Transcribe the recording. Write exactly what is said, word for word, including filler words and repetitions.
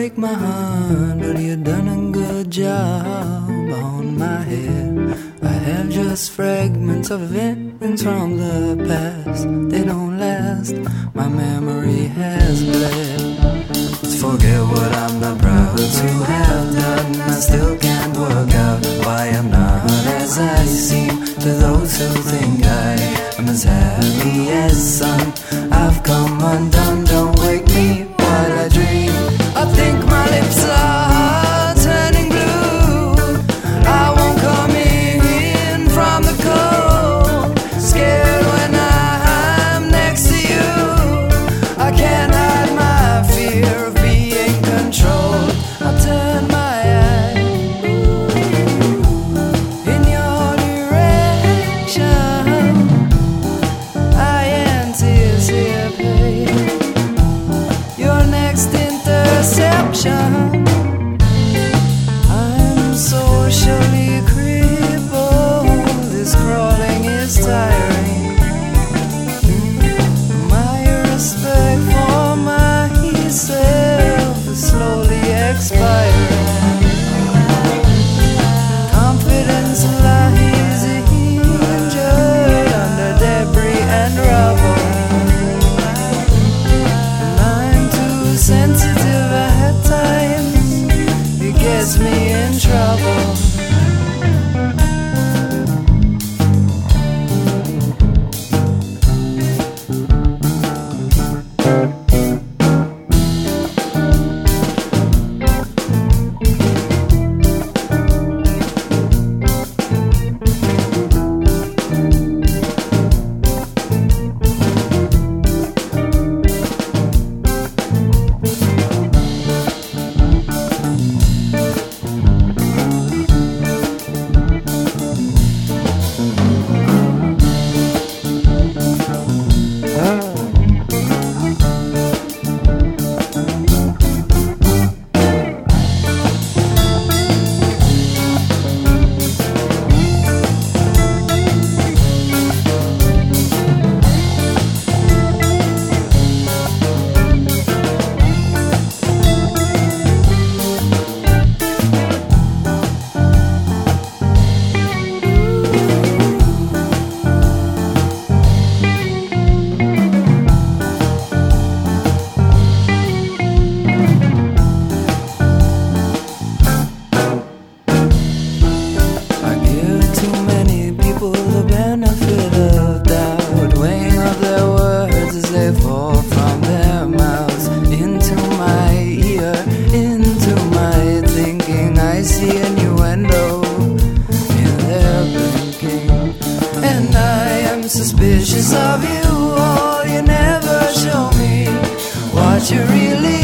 break my heart, but you done a good job on my head. I have just fragments of events from the past. They don't last, my memory has bled. Let's forget what I'm not proud to have done. I still can't work out why I'm not as I seem to those who think I am as happy as sun. I've come undone, don't wake me while I dream. I think my lips are turning blue. I won't come in from the cold. Scared when I'm next to you. I can't hide my fear of being controlled. I'll turn my eye in your direction. I anticipate your next interception. I'm socially crippled. This crawling is tiring. My respect for myself is slowly expiring. Confidence lies injured under debris and rubble. And I'm too sensitive at times. It gets me in trouble. The benefit of doubt, weighing up their words as they fall from their mouths into my ear, into my thinking. I see innuendo in their blinking, and I am suspicious of you. Oh, you never show me what you really